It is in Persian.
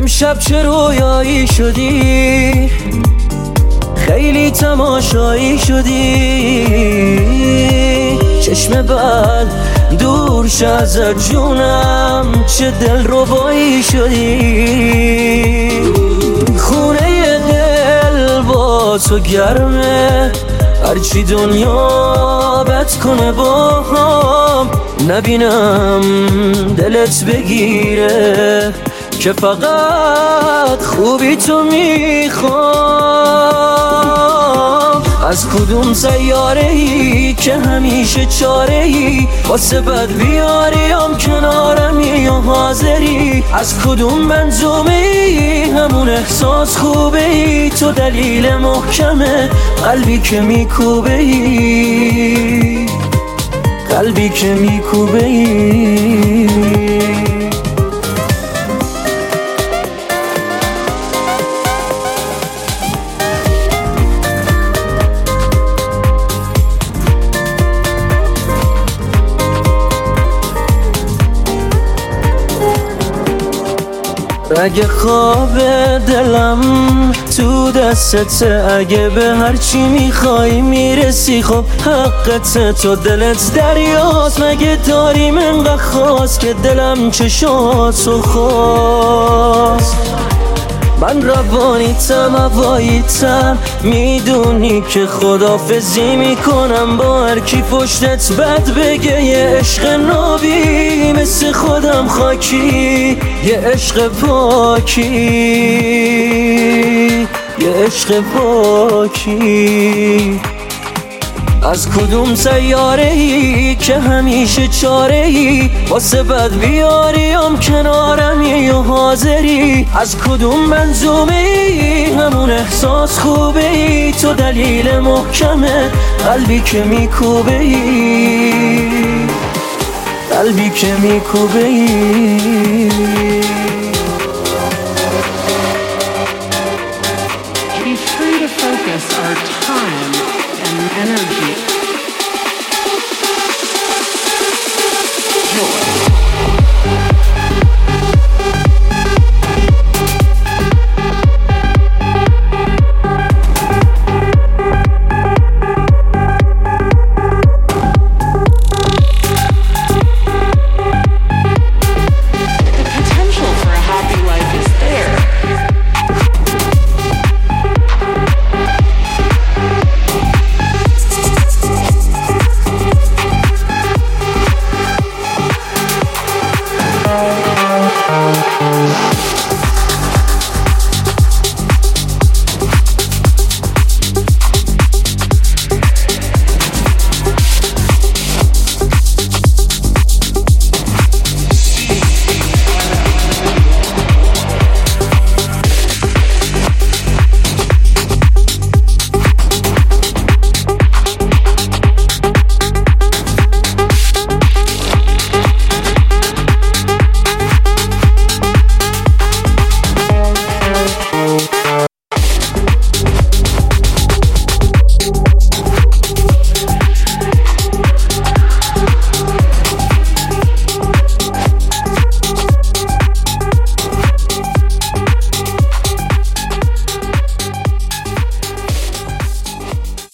امشب چه رویایی شدی، خیلی تماشایی شدی، چشم بد دور شه ازت جونم، چه دل ربایی شدی. خونه دل با تو گرمه، هرچی دنیا بد کنه با هم، نبینم دلت بگیره که فقط خوبی تو میخوام. از کدوم سیاره‌ای که همیشه چاره‌ای واسه بد بیاریم کنارمی یا حاضری، از کدوم منظومه‌ای همون احساس خوبه‌ای، تو دلیل محکمه قلبی که میکوبه‌ای، قلبی که میکوبه‌ای. اگه خواب دلم تو دستته، اگه به هرچی میخوای میرسی، خب حقته، تو دلت دریاست، مگه داریم انقدر خواست که دلم چشاتو خواست. من روانیتم هواییتم، میدونی که خدافزی میکنم با هر کی پشتت بد بگه. یه عشق نابی مثل خودم خاکی، یه عشق پاکی، یه عشق پاکی. از کدوم سیاره‌ای که همیشه چاره‌ای واسه بد بیاریم کنارمی یا حاضری، از کدوم منظومه‌ای همون احساس خوبه‌ای، تو دلیل محکمه قلبی که میکوبه‌ای، قلبی که میکوبه‌ای. Be free to focus our time and energy